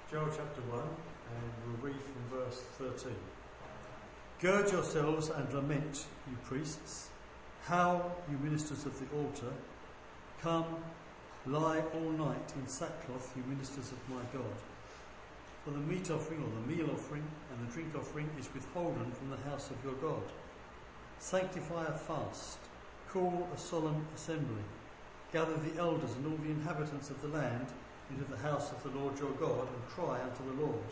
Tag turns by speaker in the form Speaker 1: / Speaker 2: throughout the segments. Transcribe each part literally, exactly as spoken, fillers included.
Speaker 1: Joel chapter one, and we'll read from verse thirteen. Gird yourselves and lament, you priests. Howl, you ministers of the altar. Come, lie all night in sackcloth, you ministers of my God. For the meat offering, or the meal offering, and the drink offering is withholden from the house of your God. Sanctify a fast, call a solemn assembly. Gather the elders and all the inhabitants of the land into the house of the Lord your God, and cry unto the Lord.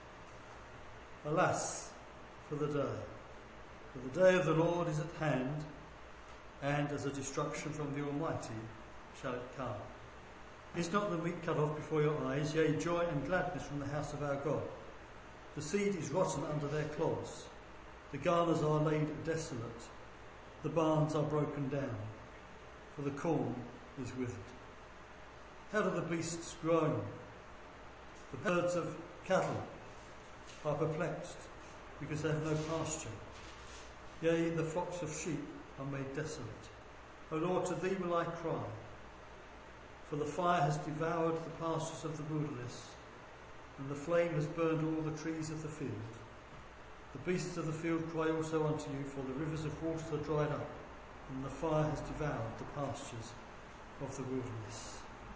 Speaker 1: Alas, for the day! For the day of the Lord is at hand, and as a destruction from the Almighty shall it come. Is not the wheat cut off before your eyes, yea, joy and gladness from the house of our God? The seed is rotten under their clods. The garners are laid desolate. The barns are broken down, for the corn is withered. How do the beasts groan? The herds of cattle are perplexed, because they have no pasture. Yea, the flocks of sheep are made desolate. O Lord, to thee will I cry. For the fire has devoured the pastures of the wilderness, and the flame has burned all the trees of the field. The beasts of the field cry also unto you, for the rivers of waters are dried up, and the fire has devoured the pastures of the wilderness.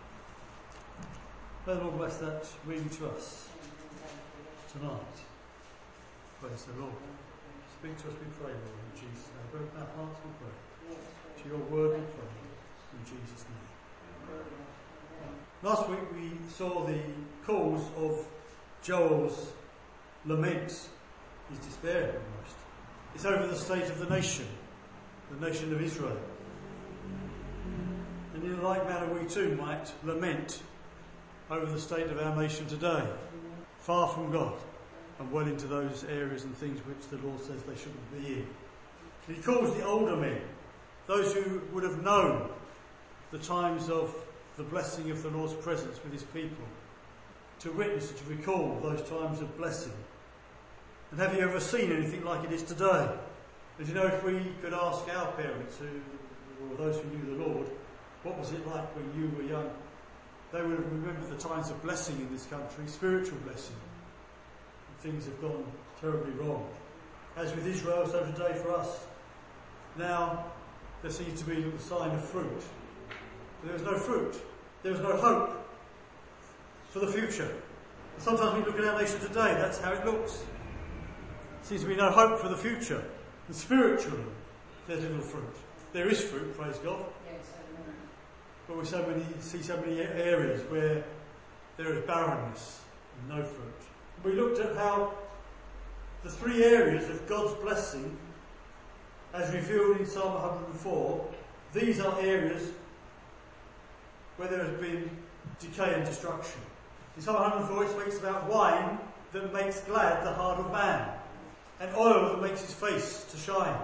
Speaker 1: May the Lord bless that reading to us tonight. Praise the Lord. Speak to us, we pray, Lord, in Jesus' name. Open our hearts, we pray. To your word, we pray, in Jesus' name. Last week we saw the cause of Joel's lament, his despair almost. It's over the state of the nation, the nation of Israel. And in like manner we too might lament over the state of our nation today, far from God, and well into those areas and things which the Lord says they shouldn't be in. He calls the older men, those who would have known the times of the blessing of the Lord's presence with his people, to witness and to recall those times of blessing. And have you ever seen anything like it is today? As you know, if we could ask our parents, who, or those who knew the Lord, what was it like when you were young, they would have remembered the times of blessing in this country, spiritual blessing. And things have gone terribly wrong. As with Israel, so today for us. Now, there seems to be a sign of fruit. There is no fruit. There is no hope for the future. And sometimes we look at our nation today, that's how it looks. There seems to be no hope for the future. And spiritually, there's little fruit. There is fruit, praise God. But we so many, see so many areas where there is barrenness and no fruit. We looked at how the three areas of God's blessing, as revealed in Psalm one hundred four, these are areas where there has been decay and destruction. In Psalm one hundred four it speaks about wine that makes glad the heart of man, and oil that makes his face to shine,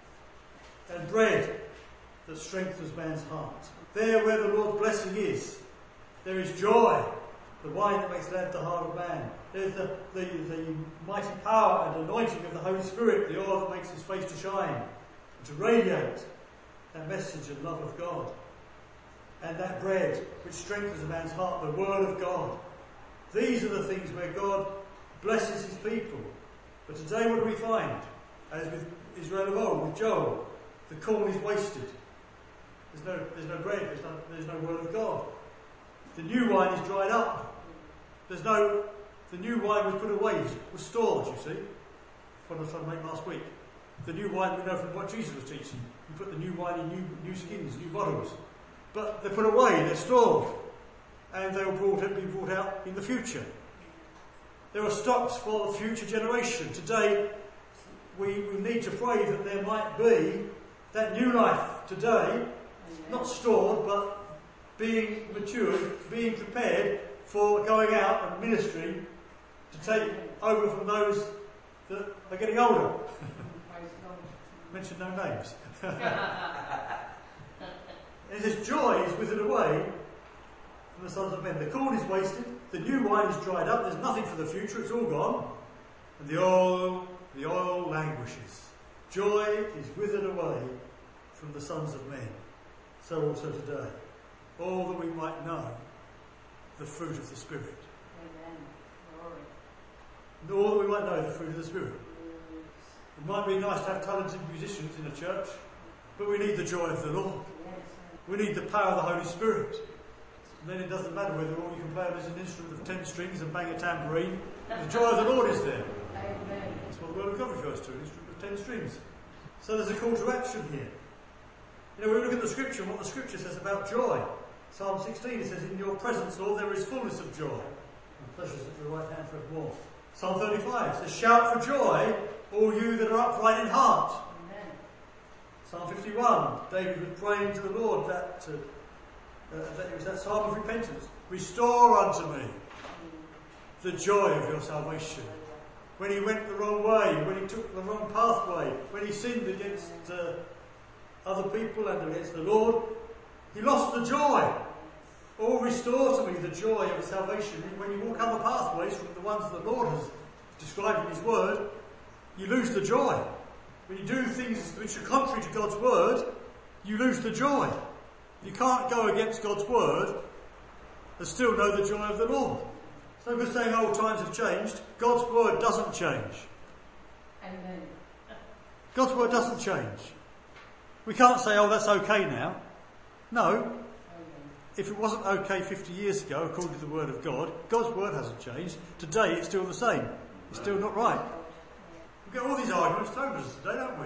Speaker 1: and bread that strengthens man's heart. There where the Lord's blessing is, there is joy, the wine that makes glad the heart of man. There's the, the, the mighty power and anointing of the Holy Spirit, the oil that makes his face to shine, and to radiate that message and love of God. And that bread which strengthens a man's heart, the word of God. These are the things where God blesses his people. But today what do we find? As with Israel of old, with Joel, the corn is wasted. There's no, there's no bread, there's no, there's no word of God. The new wine is dried up. There's no, the new wine was put away, was stored, you see. That's what I was trying to make last week. The new wine, we know from what Jesus was teaching. You put the new wine in new, new skins, new bottles. But they're put away, they're stored. And they will brought, be brought out in the future. There are stocks for the future generation. Today, we, we need to pray that there might be that new life today, not stored, but being matured, being prepared for going out and ministry to take over from those that are getting older. Mention no names. And this joy is withered away from the sons of men. The corn is wasted, the new wine is dried up, there's nothing for the future, it's all gone. And the oil, the oil languishes. Joy is withered away from the sons of men. So also today. All that we might know the fruit of the Spirit.
Speaker 2: Amen.
Speaker 1: we might know the fruit of the Spirit. It might be nice to have talented musicians in a church, but we need the joy of the Lord. We need the power of the Holy Spirit. And then it doesn't matter whether all you can play as an instrument of ten strings and bang a tambourine. The joy of the Lord is there. That's what the Word of God refers to, an instrument of ten strings. So there's a call to action here. You know, we look at the Scripture and what the Scripture says about joy. Psalm sixteen, it says, in your presence, Lord, there is fullness of joy, and pleasures at your right hand forevermore. Psalm thirty-five says, shout for joy, all you that are upright in heart. Amen. Psalm fifty-one, David was praying to the Lord that, uh, uh, that it was that psalm of repentance. Restore unto me the joy of your salvation. When he went the wrong way, when he took the wrong pathway, when he sinned against uh, other people and against the Lord, he lost the joy. Oh, restore to me the joy of salvation. When you walk other pathways from the ones that the Lord has described in his word, you lose the joy. When you do things which are contrary to God's word, you lose the joy. You can't go against God's word and still know the joy of the Lord. It's no good saying old times have changed. God's word doesn't change.
Speaker 2: Amen.
Speaker 1: God's word doesn't change. We can't say, oh, that's okay now. No. If it wasn't okay fifty years ago, according to the word of God, God's word hasn't changed. Today it's still the same. It's still not right. We get all these arguments thrown at us today, don't we?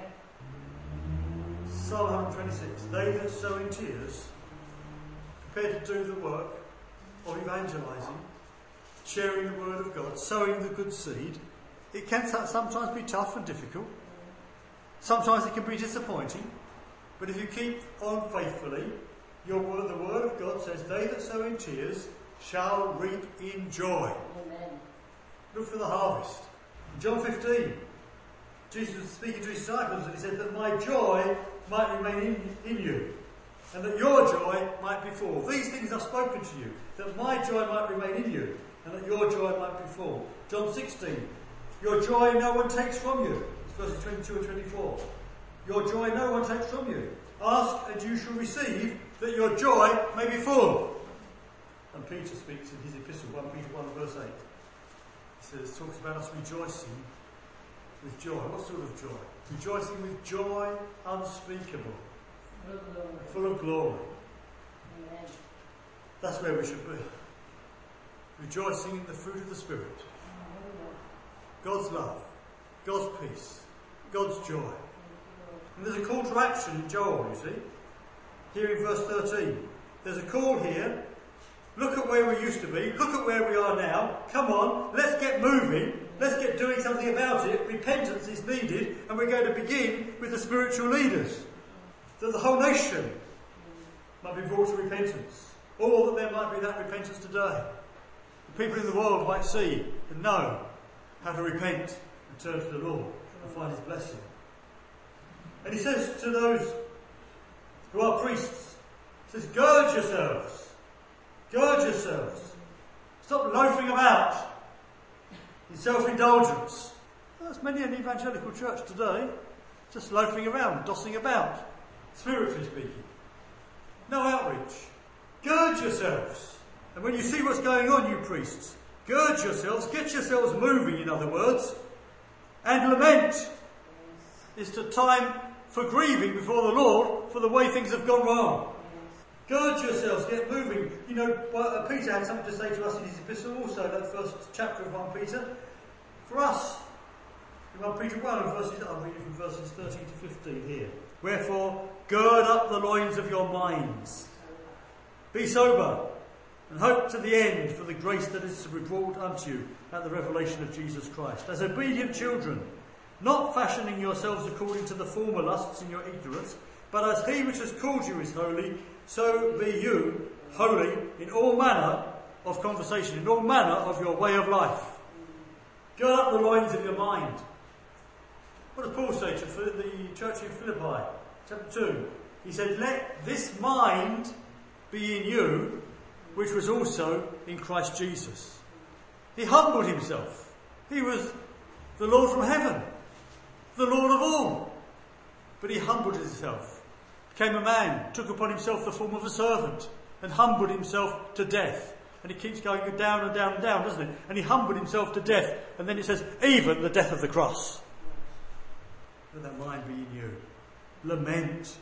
Speaker 1: Psalm one twenty-six. They that sow in tears, prepared to do the work of evangelising, sharing the word of God, sowing the good seed. It can sometimes be tough and difficult. Sometimes it can be disappointing. But if you keep on faithfully, your word, the word of God says, they that sow in tears shall reap in joy.
Speaker 2: Amen.
Speaker 1: Look for the harvest. In John fifteen, Jesus was speaking to his disciples and he said that my joy might remain in, in you, and that your joy might be full. These things I've spoken to you, that my joy might remain in you, and that your joy might be full. John sixteen, your joy no one takes from you. It's verses twenty-two and twenty-four. Your joy no one takes from you. Ask and you shall receive, that your joy may be full. And Peter speaks in his epistle, First Peter one verse eight. He says, talks about us rejoicing with joy. What sort of joy? Rejoicing with joy unspeakable, full of glory.
Speaker 2: Amen.
Speaker 1: That's where we should be. Rejoicing in the fruit of the Spirit. God's love, God's peace, God's joy. And there's a call to action in Joel, you see. Here in verse thirteen. There's a call here. Look at where we used to be. Look at where we are now. Come on, let's get moving. Let's get doing something about it. Repentance is needed, and we're going to begin with the spiritual leaders. That the whole nation might be brought to repentance. Or that there might be that repentance today. The people in the world might see and know how to repent and turn to the Lord and find his blessing. And he says to those who are priests, he says, gird yourselves. Gird yourselves. Stop loafing about in self-indulgence. Well, there's many an evangelical church today just loafing around, dossing about, spiritually speaking. No outreach. Gird yourselves. And when you see what's going on, you priests, gird yourselves, get yourselves moving, in other words, and lament. It's the time for grieving before the Lord for the way things have gone wrong. Gird yourselves, get moving. You know, well, Peter had something to say to us in his epistle also, that first chapter of First Peter. For us, in First Peter one, verses, I'm reading from verses thirteen to fifteen here. Wherefore, gird up the loins of your minds. Be sober, and hope to the end for the grace that is to be brought unto you at the revelation of Jesus Christ. As obedient children, not fashioning yourselves according to the former lusts in your ignorance, but as he which has called you is holy, so be you holy in all manner of conversation, in all manner of your way of life. Gird up the loins of your mind. What does Paul say to the church in Philippi? Chapter two. He said, let this mind be in you, which was also in Christ Jesus. He humbled himself. He was the Lord from heaven, the Lord of all. But he humbled himself, became a man, took upon himself the form of a servant, and humbled himself to death, And he keeps going down and down and down, doesn't it? And he humbled himself to death. And then it says, even the death of the cross. Let that mind be in you. Lament.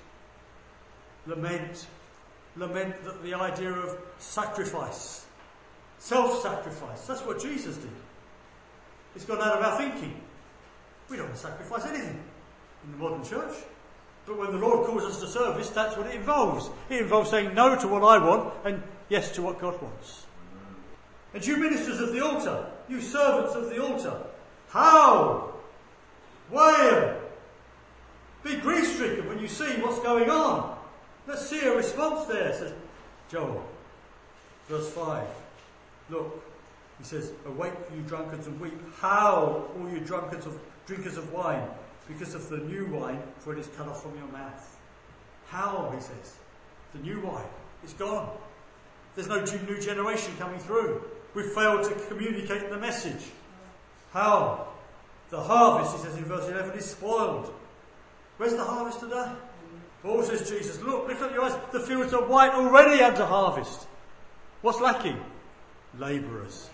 Speaker 1: Lament. Lament that the idea of sacrifice. Self-sacrifice. That's what Jesus did. It's gone out of our thinking. We don't want to sacrifice anything in the modern church. But when the Lord calls us to service, that's what it involves. It involves saying no to what I want and yes to what God wants. And you ministers of the altar, you servants of the altar, howl, wail, be grief-stricken when you see what's going on. Let's see a response there, says Joel. Verse five. Look, he says, awake, you drunkards, and weep. Howl, all you drunkards of drinkers of wine, because of the new wine, for it is cut off from your mouth. Howl, he says. The new wine, it's gone. There's no new generation coming through. We've failed to communicate the message. Howl. The harvest, he says in verse eleven, is spoiled. Where's the harvest today? Oh, says Jesus, look, lift up your eyes. The fields are white already unto harvest. What's lacking? Labourers.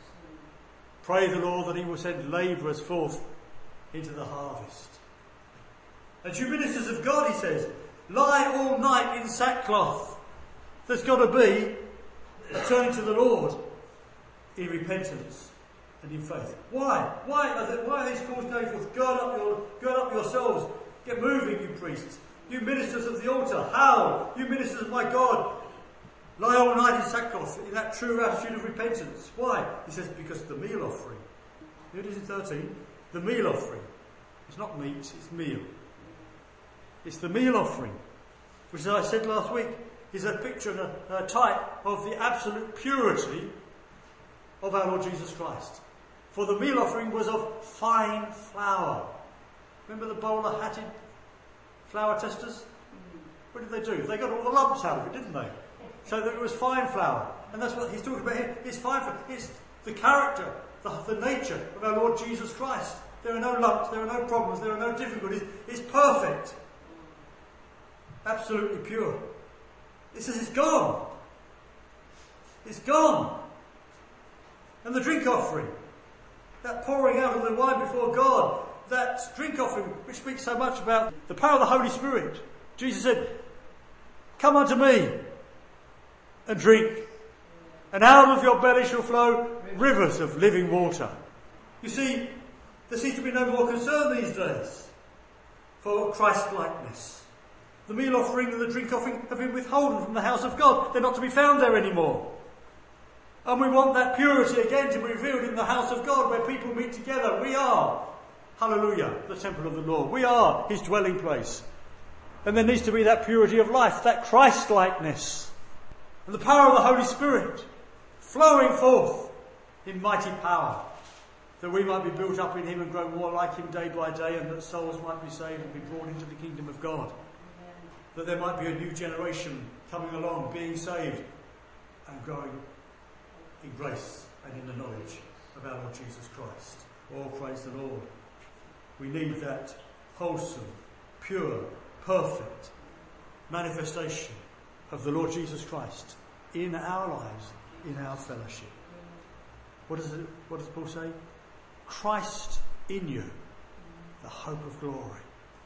Speaker 1: Pray the Lord that he will send labourers forth into the harvest. And you ministers of God, he says, lie all night in sackcloth. There's got to be a turning to the Lord in repentance and in faith. Why? Why are, there, why are these calls going forth? Gird up, your, gird up yourselves. Get moving, you priests. You ministers of the altar, howl. You ministers of my God, lie all night in sackcloth, in that true attitude of repentance. Why? He says, because the meal offering. Here it is in thirteen. The meal offering. It's not meat, it's meal. It's the meal offering, which, as I said last week, is a picture and a, a type of the absolute purity of our Lord Jesus Christ. For the meal offering was of fine flour. Remember the bowler hatted flour testers? What did they do? They got all the lumps out of it, didn't they? So that it was fine flour. And that's what he's talking about here. It's fine flour. It's the character, the, the nature of our Lord Jesus Christ. There are no lumps, there are no problems, there are no difficulties. It's perfect. Absolutely pure. It says it's gone. It's gone. And the drink offering, that pouring out of the wine before God, that drink offering which speaks so much about the power of the Holy Spirit. Jesus said, come unto me and drink, and out of your belly shall flow rivers of living water. You see, there seems to be no more concern these days for Christ-likeness. The meal offering and the drink offering have been withholden from the house of God. They're not to be found there anymore. And we want that purity again to be revealed in the house of God where people meet together. We are, hallelujah, the temple of the Lord. We are his dwelling place. And there needs to be that purity of life, that Christ-likeness. And the power of the Holy Spirit flowing forth in mighty power, that we might be built up in him and grow more like him day by day, and that souls might be saved and be brought into the kingdom of God. Amen. That there might be a new generation coming along, being saved and growing in grace and in the knowledge of our Lord Jesus Christ. Oh, praise the Lord. We need that wholesome, pure, perfect manifestation of the Lord Jesus Christ in our lives, in our fellowship. What does it, what does Paul say? Christ in you, the hope of glory.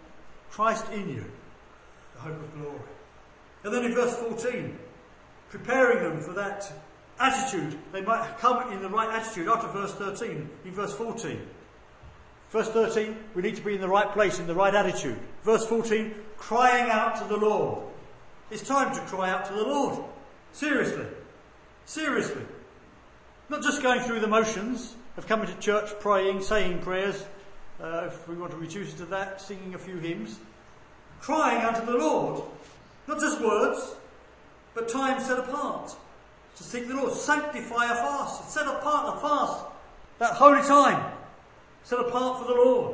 Speaker 1: Christ in you, the hope of glory. And then in verse fourteen, preparing them for that attitude, they might come in the right attitude after verse thirteen, in verse fourteen. Verse thirteen, we need to be in the right place, in the right attitude. Verse fourteen, crying out to the Lord. It's time to cry out to the Lord. Seriously. Seriously. Not just going through the motions of coming to church, praying, saying prayers, uh, if we want to reduce it to that, singing a few hymns. Crying unto the Lord. Not just words, but time set apart to seek the Lord. Sanctify a fast. Set apart a fast. That holy time set apart for the Lord.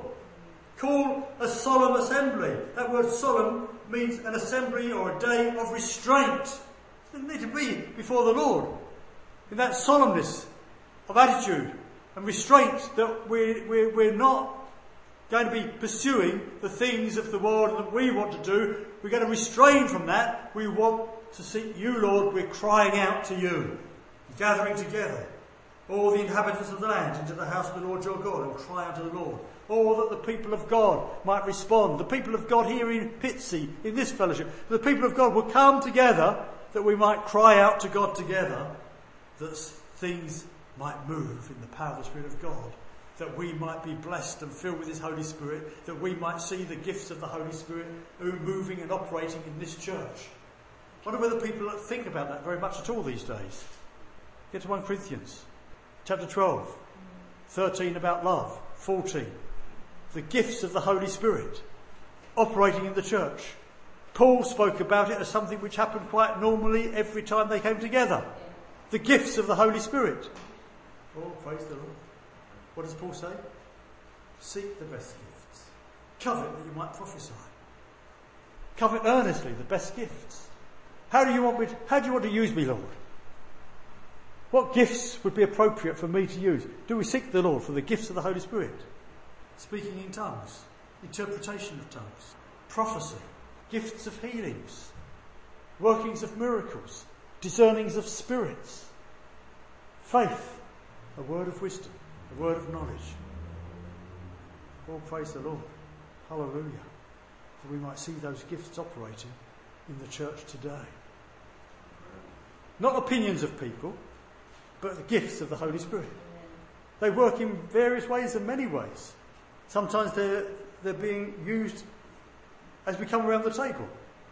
Speaker 1: Call a solemn assembly. That word solemn means an assembly or a day of restraint. It doesn't need to be before the Lord. In that solemnness of attitude and restraint that we, we, we're not going to be pursuing the things of the world that we want to do. We're going to restrain from that. We want to seek you, Lord. We're crying out to you. gathering together, all the inhabitants of the land, into the house of the Lord your God, and cry unto the Lord. All that the people of God might respond. The people of God here in Pitsea, in this fellowship, the people of God will come together that we might cry out to God together, that things might move in the power of the Spirit of God, that we might be blessed and filled with His Holy Spirit, that we might see the gifts of the Holy Spirit moving and operating in this church. I wonder whether people think about that very much at all these days. Get to First Corinthians chapter twelve, thirteen about love, fourteen. The gifts of the Holy Spirit operating in the church. Paul spoke about it as something which happened quite normally every time they came together. The gifts of the Holy Spirit. Oh, praise the Lord. What does Paul say? Seek the best gifts. Covet that you might prophesy. Covet earnestly the best gifts. How do you want me to, how do you want to use me, Lord? What gifts would be appropriate for me to use? Do we seek the Lord for the gifts of the Holy Spirit? Speaking in tongues, interpretation of tongues, prophecy, gifts of healings, workings of miracles, discernings of spirits, faith, a word of wisdom, a word of knowledge. Oh, praise the Lord. Hallelujah. That we might see those gifts operating in the church today. Not opinions of people, but the gifts of the Holy Spirit. They work in various ways and many ways. Sometimes they're, they're being used as we come around the table.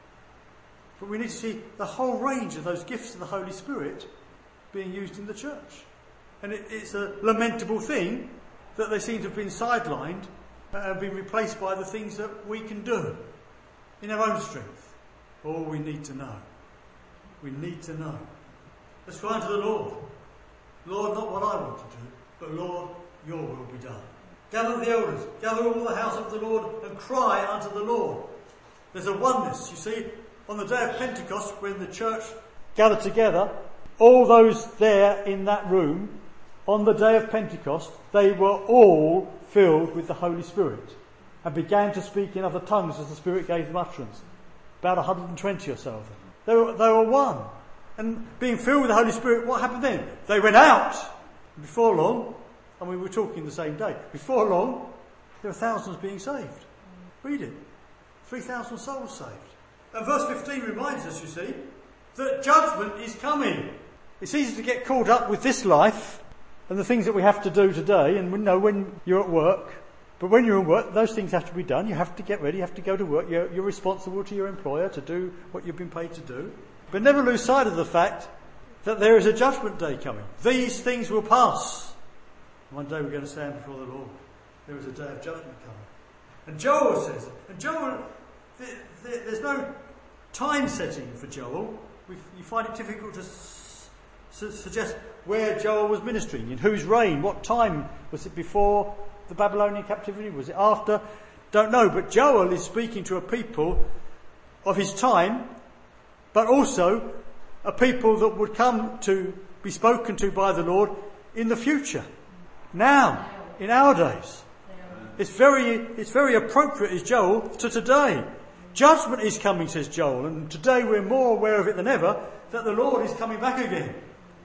Speaker 1: But we need to see the whole range of those gifts of the Holy Spirit being used in the church. And it, it's a lamentable thing that they seem to have been sidelined and been replaced by the things that we can do in our own strength. All we need to know. We need to know. Let's cry unto the Lord. Lord, not what I want to do, but Lord, your will be done. Gather the elders, gather all the house of the Lord, and cry unto the Lord. There's a oneness, you see. On the day of Pentecost, when the church gathered together, all those there in that room, on the day of Pentecost, they were all filled with the Holy Spirit and began to speak in other tongues as the Spirit gave them utterance. About one hundred twenty or so of them. They were, they were one. And being filled with the Holy Spirit, what happened then? They went out. Before long, and we were talking the same day, before long, there were thousands being saved. Read it. three thousand souls saved. And verse fifteen reminds us, you see, that judgment is coming. It's easy to get caught up with this life and the things that we have to do today, and we know when you're at work. But when you're at work, those things have to be done. You have to get ready, you have to go to work. You're, you're responsible to your employer to do what you've been paid to do. But never lose sight of the fact that there is a judgment day coming. These things will pass. One day we're going to stand before the Lord. There is a day of judgment coming. And Joel says, and Joel, there, there, there's no time setting for Joel. We, you find it difficult to s- s- suggest where Joel was ministering, in whose reign, what time. Was it before the Babylonian captivity? Was it after? Don't know. But Joel is speaking to a people of his time, but also a people that would come to be spoken to by the Lord in the future. Now, in our days. It's very, it's very appropriate, is Joel, to today. Judgment is coming, says Joel, and today we're more aware of it than ever, that the Lord is coming back again.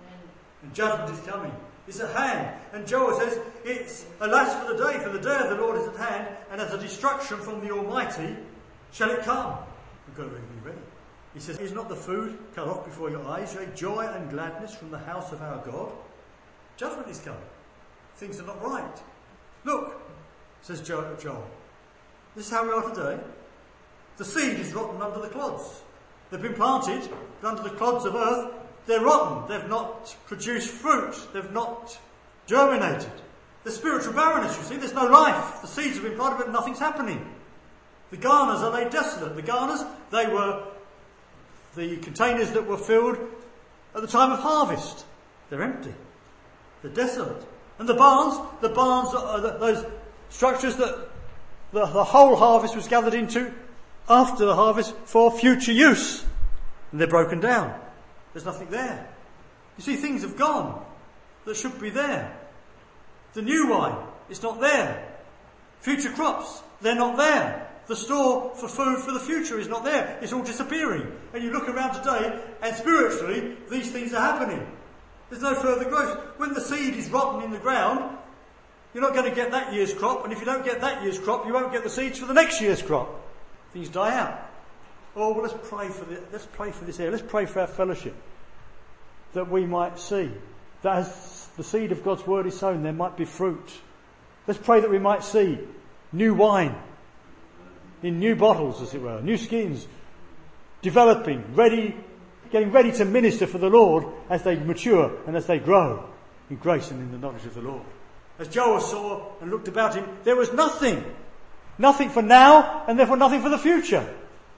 Speaker 1: And judgment is coming. It's at hand. And Joel says, it's alas for the day, for the day of the Lord is at hand, and as a destruction from the Almighty shall it come. We've got to be ready. He says, is not the food cut off before your eyes, yea, joy and gladness from the house of our God? Judgment is coming. Things are not right. Look, says Joel, this is how we are today. The seed is rotten under the clods. They've been planted, but under the clods of earth, they're rotten. They've not produced fruit. They've not germinated. The spiritual barrenness, you see, there's no life. The seeds have been planted, but nothing's happening. The garners are laid desolate. The garners, they were the containers that were filled at the time of harvest. They're empty. They're desolate. And the barns, the barns are the, those structures that the, the whole harvest was gathered into after the harvest for future use. And they're broken down. There's nothing there. You see, things have gone that should be there. The new wine, it's not there. Future crops, they're not there. The store for food for the future is not there. It's all disappearing. And you look around today, and spiritually, these things are happening. There's no further growth. When the seed is rotten in the ground, you're not going to get that year's crop, and if you don't get that year's crop, you won't get the seeds for the next year's crop. Things die out. Oh, well, let's pray for the, let's pray for this area. Let's pray for our fellowship, that we might see that as the seed of God's word is sown, there might be fruit. Let's pray that we might see new wine in new bottles, as it were, new skins, developing, ready, getting ready to minister for the Lord as they mature and as they grow in grace and in the knowledge of the Lord. As Joel saw and looked about him, there was nothing. Nothing for now, and therefore nothing for the future.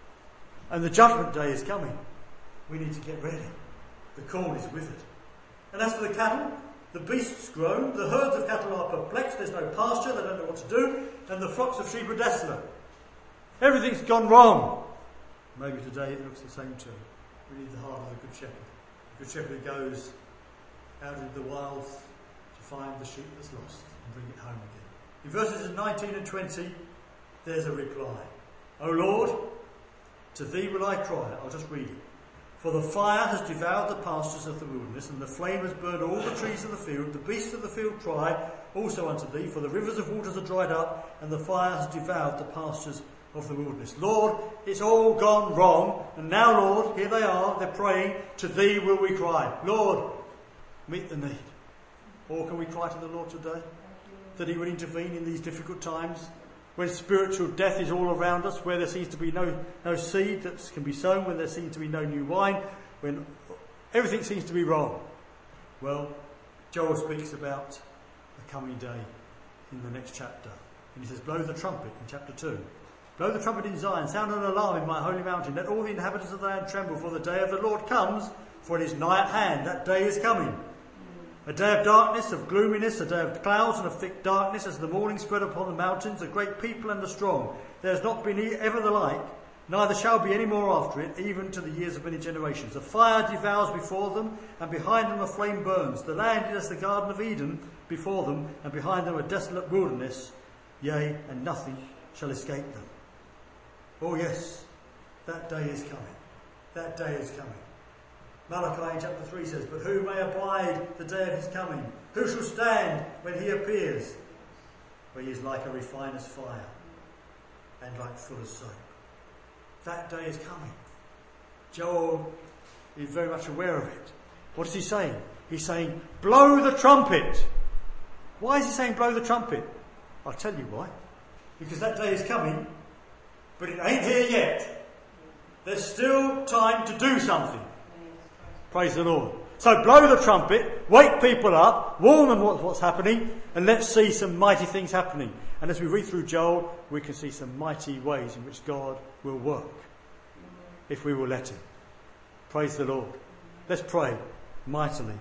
Speaker 1: And the judgment day is coming. We need to get ready. The corn is withered. And as for the cattle, the beasts groan, the herds of cattle are perplexed, there's no pasture, they don't know what to do, and the flocks of sheep are desolate. Everything's gone wrong. Maybe today it looks the same too. We need the heart of the Good Shepherd. The Good Shepherd goes out into the wilds to find the sheep that's lost and bring it home again. In verses nineteen and twenty, there's a reply. O Lord, to thee will I cry. I'll just read it. For the fire has devoured the pastures of the wilderness, and the flame has burned all the trees of the field. The beasts of the field cry also unto thee, for the rivers of waters are dried up, and the fire has devoured the pastures of the wilderness. Lord, it's all gone wrong, and now, Lord, here they are, they're praying, to thee will we cry. Lord, meet the need. Or can we cry to the Lord today? That he would intervene in these difficult times, when spiritual death is all around us, where there seems to be no, no seed that can be sown, when there seems to be no new wine, when everything seems to be wrong. Well, Joel speaks about the coming day in the next chapter. And he says, blow the trumpet in chapter two. Blow the trumpet in Zion, sound an alarm in my holy mountain. Let all the inhabitants of the land tremble, for the day of the Lord comes, for it is nigh at hand. That day is coming. A day of darkness, of gloominess, a day of clouds and of thick darkness, as the morning spread upon the mountains, a great people and the strong. There has not been ever the like, neither shall be any more after it, even to the years of many generations. A fire devours before them, and behind them a flame burns. The land is as the Garden of Eden before them, and behind them a desolate wilderness, yea, and nothing shall escape them. Oh yes, that day is coming. That day is coming. Malachi in chapter three says, but who may abide the day of his coming? Who shall stand when he appears? For he is like a refiner's fire, and like fuller's soap. That day is coming. Joel is very much aware of it. What is he saying? He's saying, blow the trumpet. Why is he saying blow the trumpet? I'll tell you why. Because that day is coming, but it ain't here yet. There's still time to do something. Praise the Lord. So blow the trumpet, wake people up, warn them what, what's happening, and let's see some mighty things happening. And as we read through Joel, we can see some mighty ways in which God will work, if we will let him. Praise the Lord. Let's pray mightily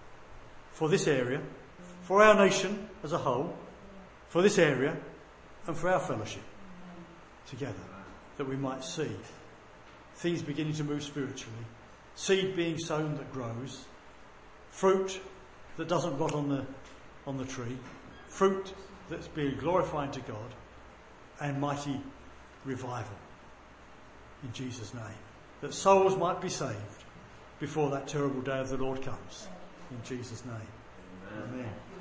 Speaker 1: for this area, for our nation as a whole, for this area, and for our fellowship together, that we might see things beginning to move spiritually, seed being sown that grows, fruit that doesn't rot on the on the tree, fruit that's being glorifying to God, and mighty revival in Jesus' name, that souls might be saved before that terrible day of the Lord comes. In Jesus' name. Amen. Amen.